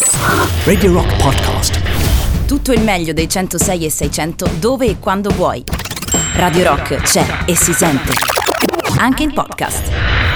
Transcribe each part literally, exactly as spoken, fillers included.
Radio Rock Podcast. Tutto il meglio dei centosei e seicento dove e quando vuoi. Radio Rock c'è e si sente. Anche in podcast.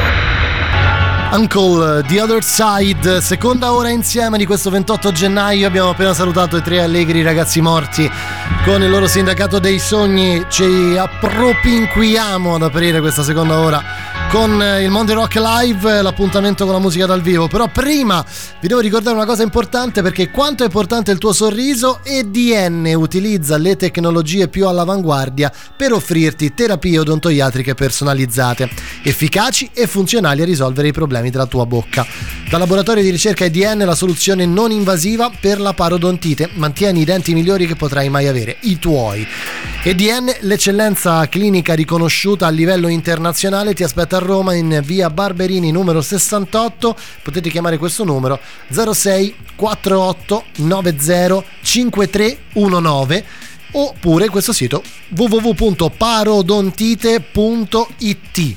Uncle, The Other Side, seconda ora insieme di questo ventotto gennaio. Abbiamo appena salutato i tre allegri ragazzi morti con il loro sindacato dei sogni. Ci appropinquiamo ad aprire questa seconda ora con il Monday Rock Live, l'appuntamento con la musica dal vivo. Però prima vi devo ricordare una cosa importante, perché quanto è importante il tuo sorriso, E D N utilizza le tecnologie più all'avanguardia per offrirti terapie odontoiatriche personalizzate, efficaci e funzionali a risolvere i problemi della tua bocca. Dal laboratorio di ricerca E D N la soluzione non invasiva per la parodontite. Mantieni i denti migliori che potrai mai avere, i tuoi. E D N, l'eccellenza clinica riconosciuta a livello internazionale, ti aspetta a Roma in via Barberini numero sessantotto. Potete chiamare questo numero zero sei quarantotto novanta cinquantatré diciannove oppure questo sito w w w punto parodontite punto i t.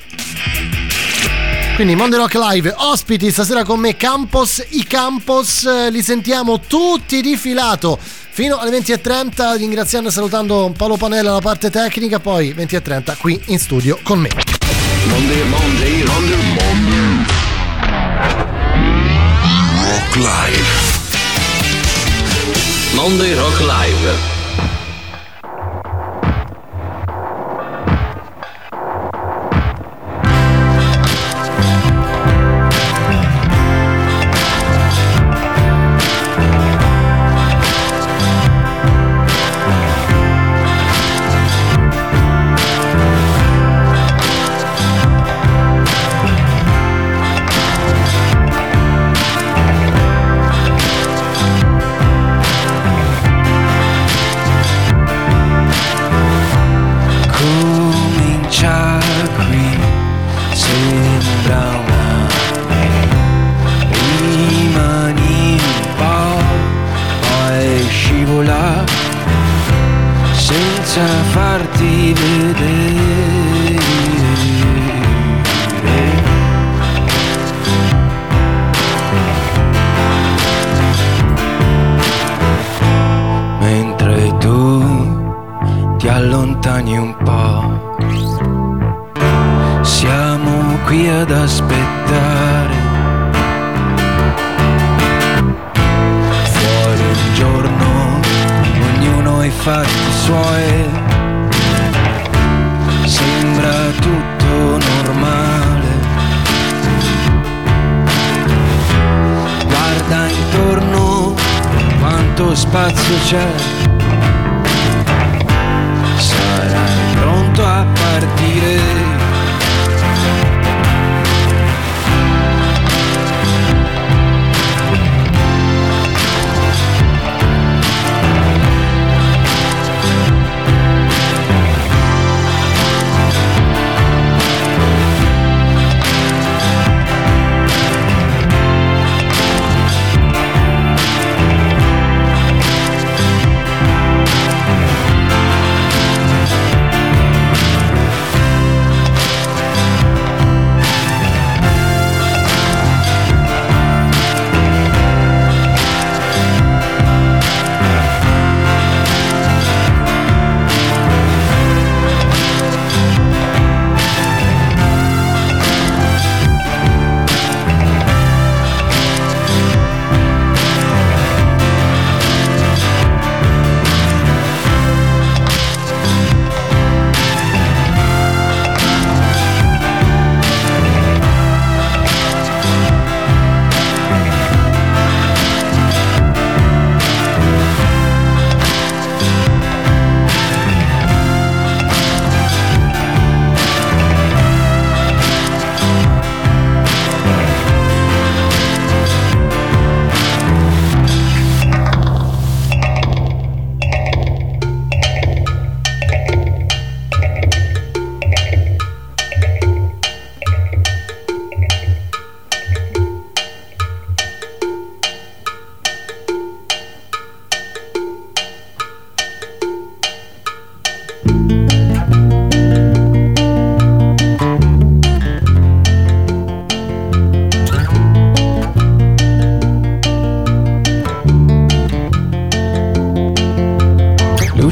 Quindi Monday Rock Live, ospiti stasera con me Campos, i Campos, li sentiamo tutti di filato fino alle venti e trenta, ringraziando e salutando Paolo Panella alla parte tecnica, poi venti e trenta qui in studio con me. Monday, Monday, Monday, Monday. Rock Live. Monday Rock Live. Farti vedere, mentre tu ti allontani un po', siamo qui ad aspettare. Fuori un giorno ognuno ha i fatti suoi, sembra tutto normale. Guarda intorno quanto spazio c'è, sarai pronto a partire.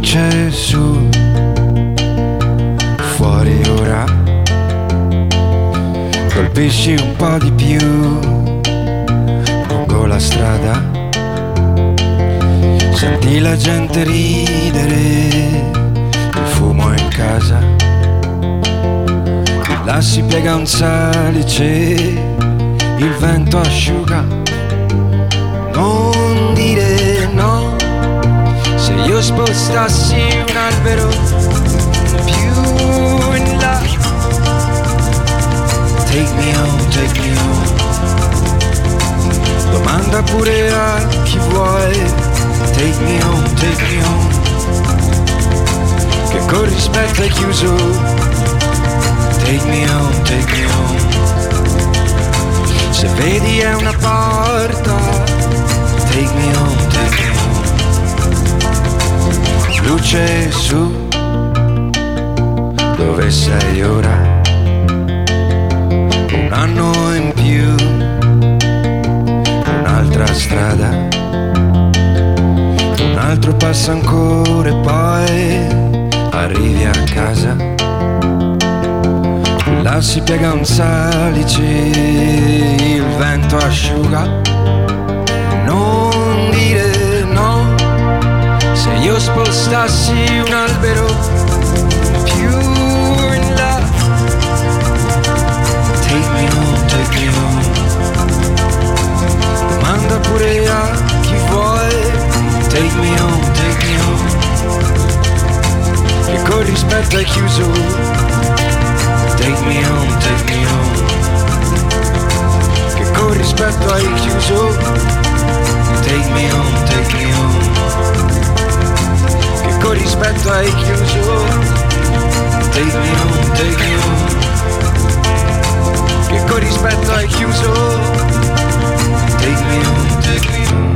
luce su, fuori ora, colpisci un po' di più lungo la strada, senti la gente ridere, il fumo in casa, là si piega un salice, il vento asciuga. Non dire no, se io spostassi un albero più in là. Take me home, take me home. Domanda pure a chi vuoi. Take me home, take me home. Che con rispetto hai chiuso. Take me home, take me home. Se vedi è una porta. Take me home, take me home. Luce su, dove sei ora? Un anno in più, un'altra strada, un altro passo ancora e poi arrivi a casa. Là si piega un salice, il vento asciuga. Non dire no, se io spostassi un albero più in là. Take me home, take me home. Domanda pure a chi vuoi. Take me home, take me home. Che con rispetto hai chiuso. Take me home, take me home. Che con rispetto hai chiuso. Take me home, take me home. Che con rispetto hai chiuso. Take me home, take me home. Che con rispetto hai chiuso. Take me home, take me home.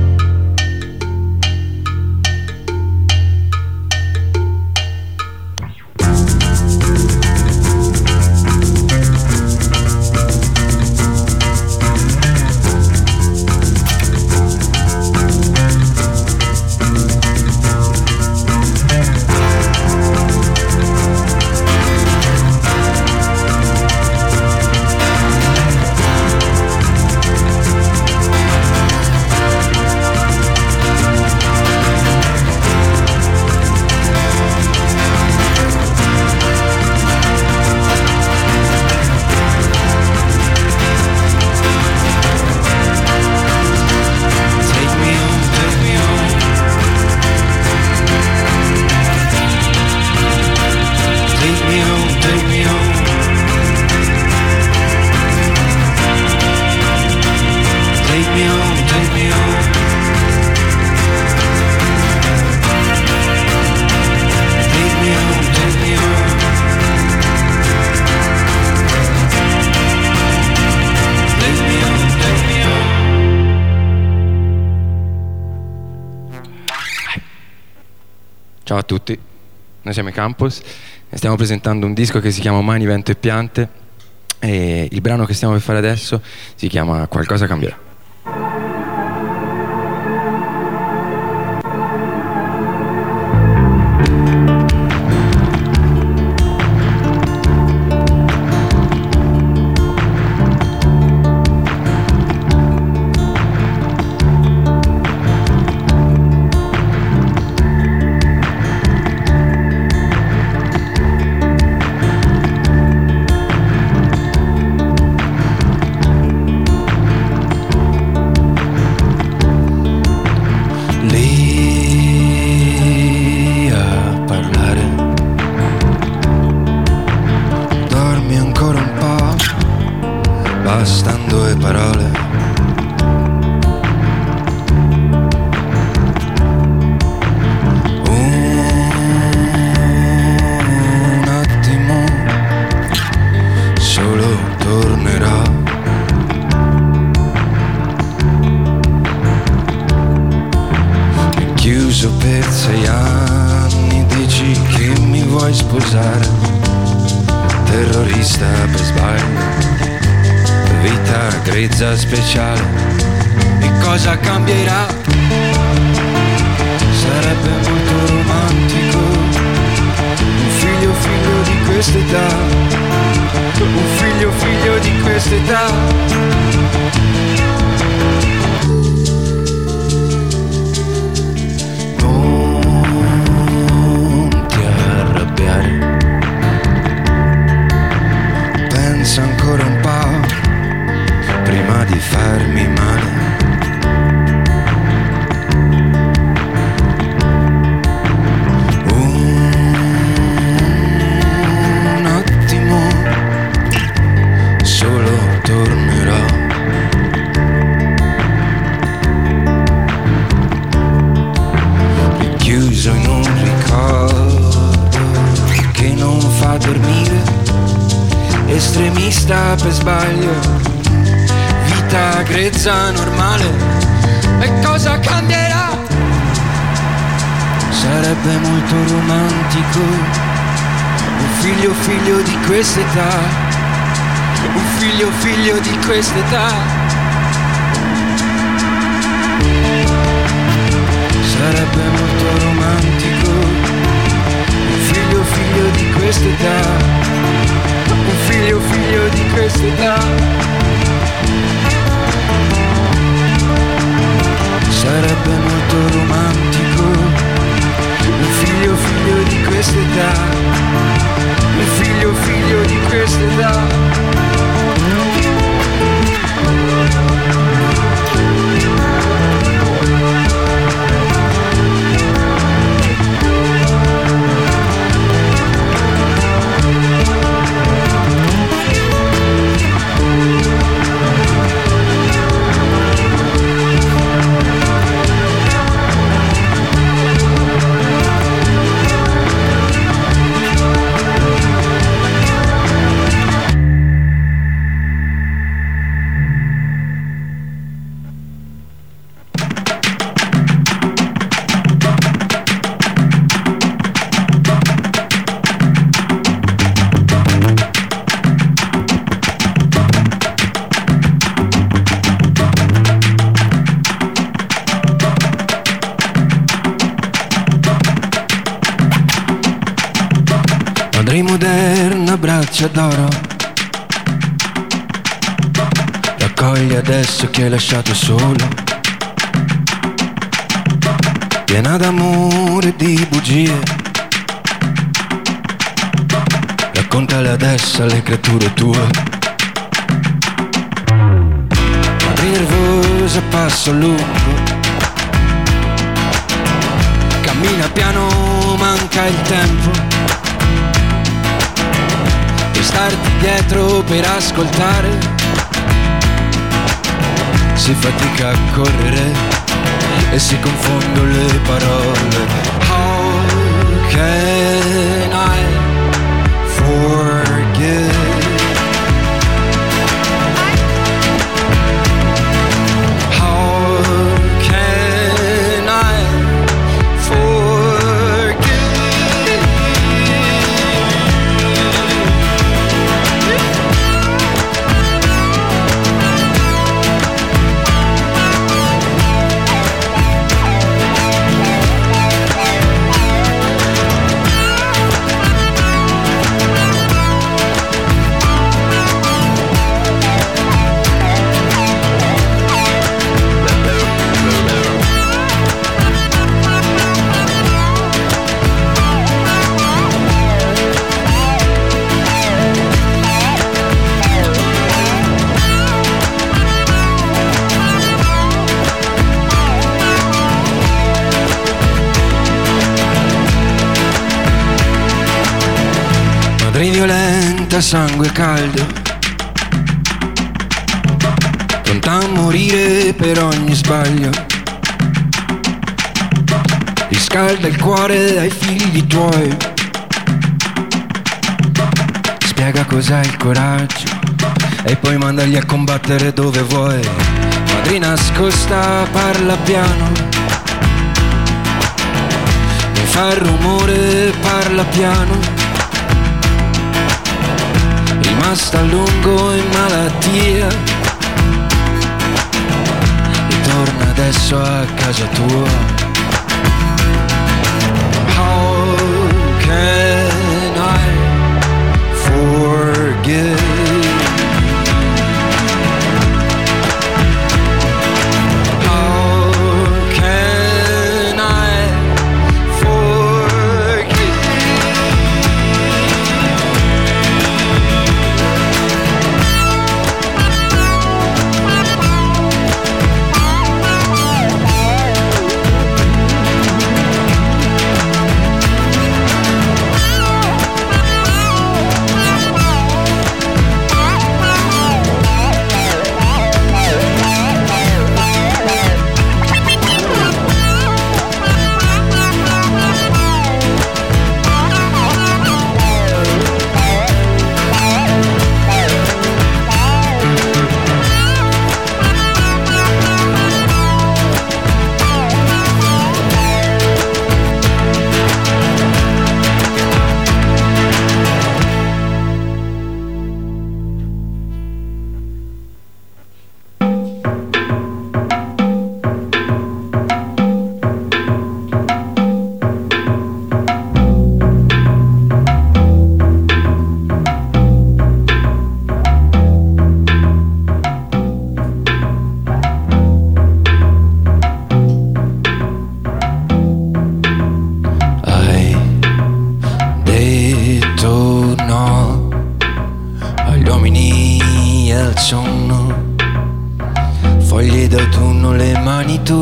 Ciao a tutti, noi siamo i Campus e stiamo presentando un disco che si chiama Mani, Vento e Piante e il brano che stiamo per fare adesso si chiama Qualcosa cambierà. Bastando le parole, un attimo solo tornerò. E chiuso per sei anni, dici che mi vuoi sposare, terrorista per sbaglio. Vita grezza speciale, e cosa cambierà? Sarebbe molto romantico romantico, un figlio figlio di quest'età, un figlio figlio di quest'età. Non ti arrabbiare, pensa ancora un po' prima di farmi male. Un attimo, solo tornerò. Chiuso in un ricordo che non fa dormire, estremista per sbaglio, vita grezza normale. E cosa cambierà? Sarebbe molto romantico, un figlio figlio di quest'età, un figlio figlio di quest'età. Sarebbe molto romantico, un figlio figlio di quest'età, un figlio figlio di quest'età. Sarebbe molto romantico, un figlio figlio di quest'età, un figlio figlio di quest'età. Moderna, braccia d'oro, raccogli adesso che hai lasciato solo, piena d'amore e di bugie, raccontale adesso alle creature tue. Madre nervosa, passo lungo, cammina piano, manca il tempo, starti dietro per ascoltare, si fatica a correre e si confondono le parole. How can I forget? How can I forget? Violenta, sangue caldo, pronta a morire per ogni sbaglio, riscalda il cuore ai figli tuoi, spiega cos'è il coraggio e poi mandali a combattere dove vuoi. Madre nascosta, parla piano, mi fa rumore, parla piano, rimasta a lungo in malattia, ritorna adesso a casa tua. How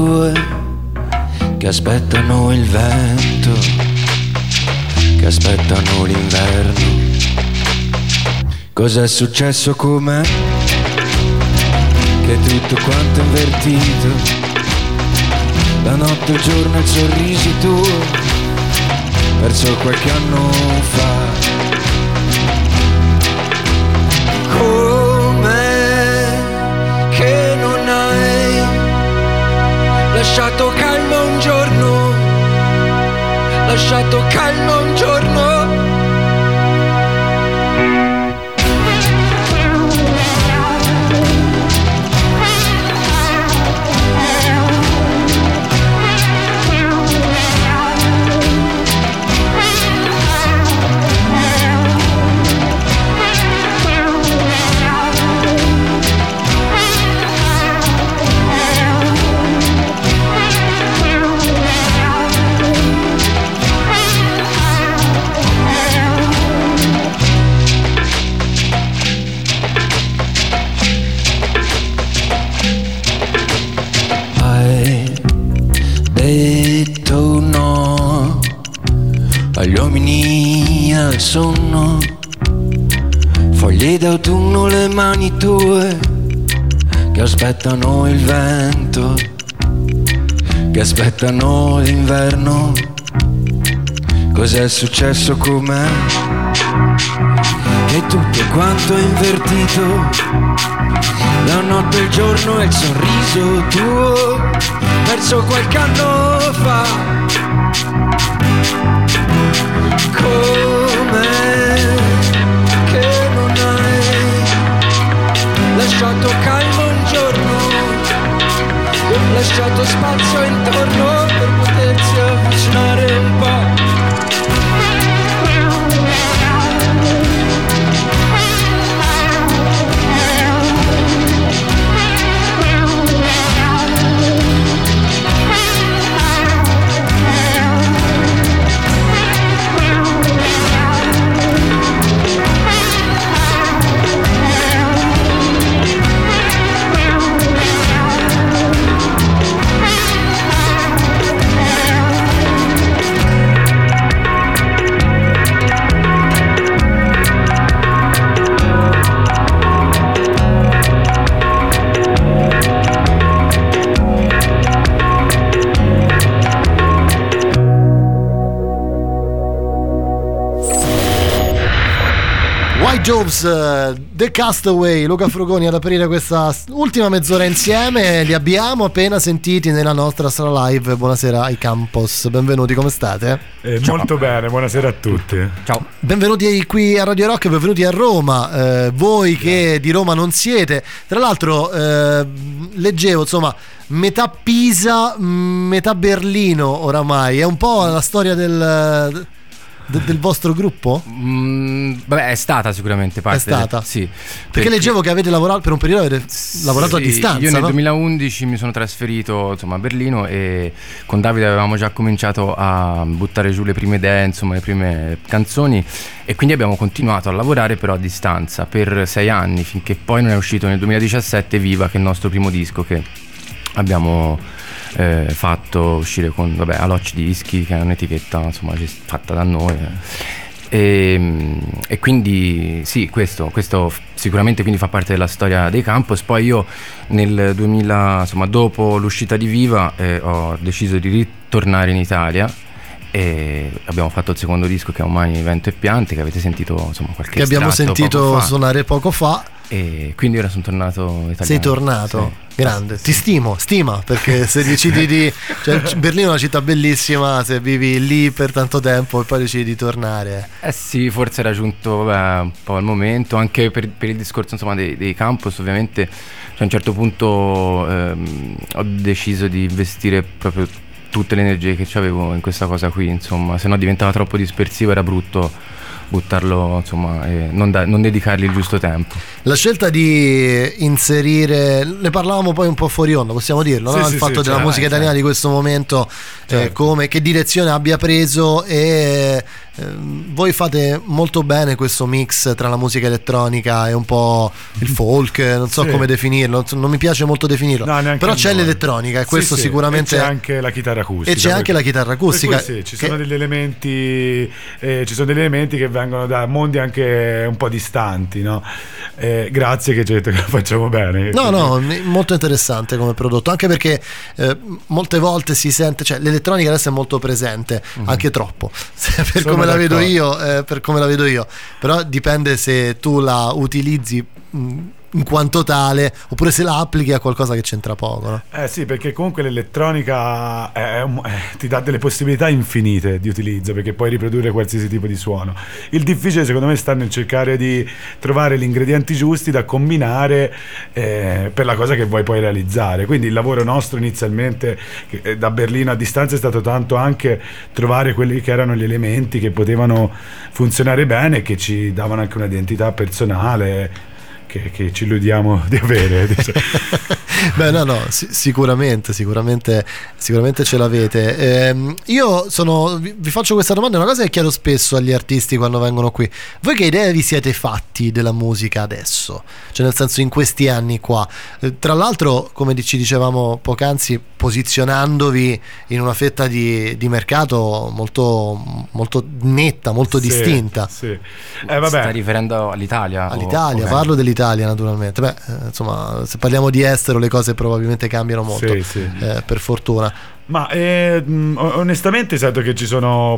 tue che aspettano il vento, che aspettano l'inverno. Cos'è successo con me? Che tutto quanto è invertito, la notte, il giorno, il sorriso tuo, perso qualche anno fa. Come che non hai lasciato calmo un giorno, lasciato calmo un giorno. Detto no agli uomini al sonno, foglie d'autunno, le mani tue che aspettano il vento, che aspettano l'inverno. Cos'è successo con me? Che tutto quanto è invertito, la notte, il giorno e il sorriso tuo, perso qualche anno fa. Come che non hai lasciato calmo un giorno, lasciato spazio intorno per potersi avvicinare un po'. Jobs, uh, The Castaway, Luca Frugoni ad aprire questa ultima mezz'ora insieme. Li abbiamo appena sentiti nella nostra sala live. Buonasera ai Campos, benvenuti, come state? Eh, molto bene, buonasera a tutti. Ciao. Benvenuti qui a Radio Rock, benvenuti a Roma, eh, voi che di Roma non siete. Tra l'altro eh, leggevo, insomma, metà Pisa, metà Berlino oramai. È un po' la storia del... del vostro gruppo? Mm, vabbè, è stata sicuramente parte. È stata? Del, sì. Perché, perché leggevo che avete lavorato per un periodo, avete lavorato sì, a distanza. Io nel no? duemilaundici mi sono trasferito, insomma, a Berlino, e con Davide avevamo già cominciato a buttare giù le prime idee, insomma, le prime canzoni, e quindi abbiamo continuato a lavorare però a distanza per sei anni, finché poi non è uscito nel duemiladiciassette Viva, che è il nostro primo disco che abbiamo Eh, fatto uscire con, vabbè, Alocci Dischi, che è un'etichetta, insomma, fatta da noi, e, e quindi sì, questo, questo sicuramente quindi fa parte della storia dei Campos. Poi io nel duemila, insomma, dopo l'uscita di Viva, eh, ho deciso di ritornare in Italia e abbiamo fatto il secondo disco, che è Umani, Vento e Piante, che avete sentito, insomma, qualche che abbiamo sentito poco suonare poco fa. E quindi ora sono tornato italiano. Sei tornato? Sì. Grande, sì. Ti stimo, stima, perché se decidi di... cioè, Berlino è una città bellissima, se vivi lì per tanto tempo e poi decidi di tornare. Eh sì, forse era giunto, vabbè, un po' il momento, anche per, per il discorso, insomma, dei, dei campus, ovviamente. Cioè, a un certo punto ehm, ho deciso di investire proprio tutte le energie che avevo in questa cosa qui, insomma, se no diventava troppo dispersivo, era brutto buttarlo, insomma, e non, da, non dedicargli il giusto tempo. La scelta di inserire, ne parlavamo poi un po' fuori onda, possiamo dirlo, sì, no? sì, il fatto sì, della certo, musica italiana certo. di questo momento, Certo. eh, come, che direzione abbia preso, e eh, voi fate molto bene questo mix tra la musica elettronica e un po' il folk, non so Sì. come definirlo, non mi piace molto definirlo, No, neanche però a c'è noi. l'elettronica e Sì, questo sì, sicuramente e c'è anche la chitarra acustica, e c'è per- anche la chitarra acustica, per cui sì, ci che- sono degli elementi eh, ci sono degli elementi che vengono da mondi anche un po' distanti, no? Eh, grazie che ci hai detto che lo facciamo bene. No, no, m- molto interessante come prodotto, anche perché eh, molte volte si sente, cioè l'elettronica adesso è molto presente, anche troppo, per Sono come la vedo d'accordo. io, eh, per come la vedo io, però dipende se tu la utilizzi mh, in quanto tale oppure se la applichi a qualcosa che c'entra poco, no? Eh sì, perché comunque l'elettronica è un- eh, ti dà delle possibilità infinite di utilizzo, perché puoi riprodurre qualsiasi tipo di suono. Il difficile secondo me sta nel cercare di trovare gli ingredienti giusti da combinare eh, per la cosa che vuoi poi realizzare. Quindi il lavoro nostro inizialmente che, eh, da Berlino a distanza è stato tanto anche trovare quelli che erano gli elementi che potevano funzionare bene e che ci davano anche un'identità personale che, che ci illudiamo di avere. diciamo. Beh, no, no, si- sicuramente, sicuramente, sicuramente ce l'avete. Ehm, io sono, vi, vi faccio questa domanda, è una cosa che chiedo spesso agli artisti quando vengono qui. Voi che idee vi siete fatti della musica adesso? Cioè, nel senso, in questi anni qua. Eh, tra l'altro, come ci dicevamo poc'anzi, posizionandovi in una fetta di, di mercato molto, molto netta, molto Sì, distinta. Sì. Eh, Stai vabbè. riferendo all'Italia? o- All'Italia, ok. parlo dell'Italia naturalmente. Beh, eh, insomma, se parliamo di estero le cose probabilmente cambiano molto, Sì, sì. eh, per fortuna. Ma eh, mh, onestamente sento che ci sono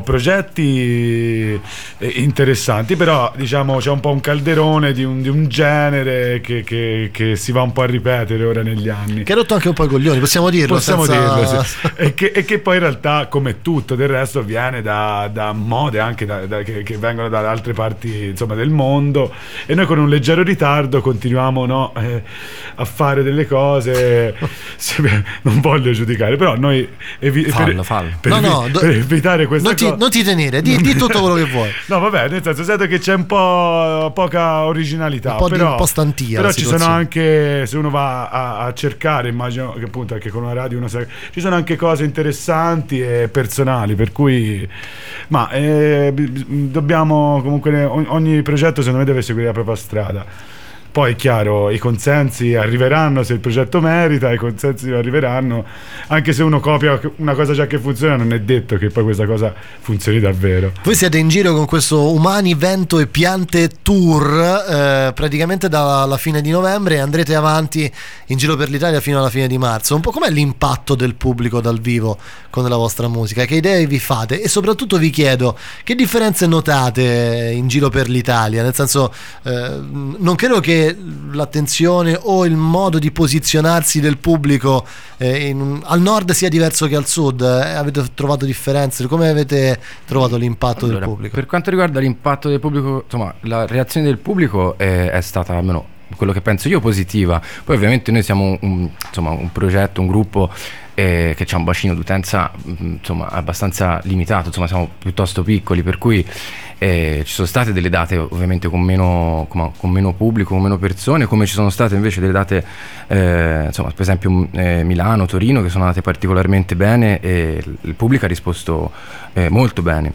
progetti eh, interessanti, però diciamo c'è un po' un calderone di un, di un genere che, che- che si va un po' a ripetere ora negli anni. Che ha rotto anche un po' i coglioni, possiamo dirlo. Possiamo senza- dirlo, sì. e, che, e che poi in realtà, come tutto del resto, viene da, da mode anche da- da- che, che vengono da altre parti, insomma, del mondo, e noi con un leggero ritardo continuiamo, no, eh, a fare delle cose. Se- non voglio giudicare, però noi evi- Fallo, per, fallo. per No, evi- no, do- per evitare questa non ti, cosa. non ti tenere, di, di tutto quello che vuoi. No, vabbè, nel senso, sento che c'è un po' poca originalità, Un po' di- però, un po' stantia però la ci sono situazione. anche, se uno va a, a cercare, immagino che appunto anche con una radio uno sa, ci sono anche cose interessanti e personali, per cui ma eh, b- b- dobbiamo comunque, ogni, ogni progetto secondo me deve seguire la propria strada. Poi è chiaro, i consensi arriveranno se il progetto merita, i consensi arriveranno, anche se uno copia una cosa già che funziona, non è detto che poi questa cosa funzioni davvero. Voi siete in giro con questo Umani, Vento e Piante Tour eh, praticamente dalla fine di novembre e andrete avanti in giro per l'Italia fino alla fine di marzo. Un po' com'è l'impatto del pubblico dal vivo con la vostra musica? Che idee vi fate? E soprattutto vi chiedo, che differenze notate in giro per l'Italia? Nel senso, eh, non credo che l'attenzione o il modo di posizionarsi del pubblico eh, in- al nord sia diverso che al sud. Eh, avete trovato differenze? Come avete trovato l'impatto Allora, del pubblico? per quanto riguarda l'impatto del pubblico, insomma, la reazione del pubblico è, è stata, almeno quello che penso io, positiva. Poi ovviamente noi siamo un, insomma, un progetto, un gruppo eh, che ha un bacino d'utenza mh, insomma abbastanza limitato, insomma siamo piuttosto piccoli, per cui eh, ci sono state delle date ovviamente con meno, com- con meno pubblico, con meno persone, come ci sono state invece delle date eh, insomma per esempio eh, Milano, Torino, che sono andate particolarmente bene e il il pubblico ha risposto eh, molto bene.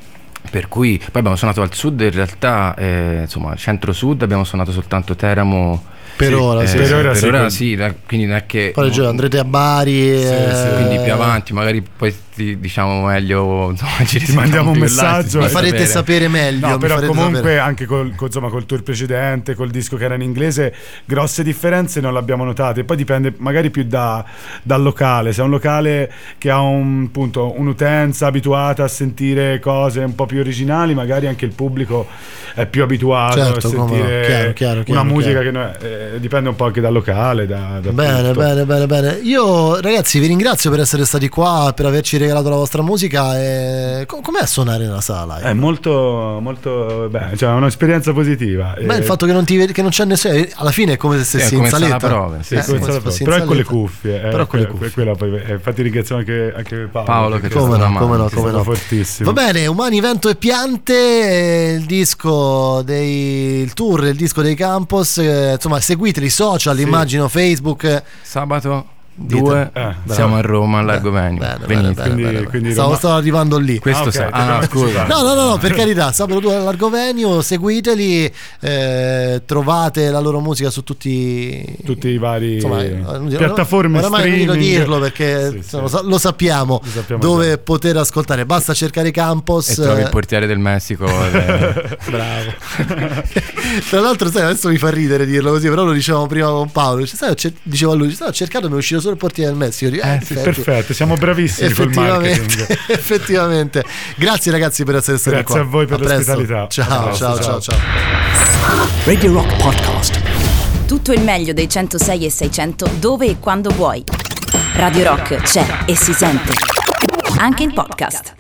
Per cui poi abbiamo suonato al sud, in realtà eh, insomma centro-sud abbiamo suonato soltanto Teramo. Per Sì, ora, eh, sì, per sì. ora per sì, ora quindi- sì, da- quindi non è che Poi già andrete a Bari, eh, sì, quindi più avanti magari poi ti diciamo meglio, insomma, ci Ti mandiamo un risentiamo più in là, messaggio ti mi e- fai farete sapere meglio. No, mi però farete comunque sapere. anche col, col- insomma, col tour precedente, col disco che era in inglese, grosse differenze non le abbiamo notate. Poi dipende magari più da, dal locale. Se è un locale che ha un, appunto, un'utenza abituata a sentire cose un po' più originali, magari anche il pubblico è più abituato Certo, a come no. sentire Chiaro, chiaro, chiaro, una musica chiaro. che no- eh, dipende un po' anche dal locale. Da, da Bene, tutto. bene, bene, bene. Io ragazzi vi ringrazio per essere stati qua, per averci regalato la vostra musica. E co- com'è suonare nella sala? È molto, molto bene, cioè è un'esperienza positiva. Beh, Eh, il fatto che non ti vedi, che non c'è nessuno, alla fine è come se stessi È in come sala saletta. prove, sì, Sì, Eh, come come se sarà fossi in però è con le saletta. cuffie, eh, Però con le que- cuffie. quella poi, eh, infatti ringraziamo anche, anche Paolo, Paolo che perché ci ha Come dato no, una come mano, no, è come stato no. fortissimo. Va bene, Umani, Vento e Piante, eh, il disco dei il tour, il disco dei Campos, eh, insomma seguiteli, social, Sì. immagino Facebook. Sabato due, Eh, siamo a Roma, al Largo Veneto. Bene, bene, Venite. bene, Quindi- bene, bene. quindi Stavo, Roma- stavo arrivando lì. Questo Ah, ok, sa- ti abbiamo ah, scusa. anticipato. No, no, no, no, per carità, Sabato due all'Argo Venio, seguiteli, eh, trovate la loro musica su tutti, Tutti i vari insomma, eh, piattaforme oramai non streaming. dico dirlo perché Sì, insomma, sì. lo sa- lo sappiamo, Lo sappiamo dove già. poter ascoltare, basta cercare Campos. E trovi il eh, portiere del Messico. eh, Bravo. Tra l'altro, sai, adesso mi fa ridere dirlo così, però lo dicevamo prima con Paolo. Dice, sai, ho cer- dicevo a lui, stavo cercando, mi è uscito solo il portiere del Messico. Dico, eh, Sì, effetti- perfetto, siamo bravissimi col marketing. effettivamente, effettivamente. Grazie ragazzi per essere stati Grazie qua. a voi per presto. l'ospitalità. Ciao, A presto, ciao, ciao, ciao. ciao. Radio Rock Podcast. Tutto il meglio dei centosei e seicento dove e quando vuoi. Radio Rock c'è e si sente. Anche in podcast.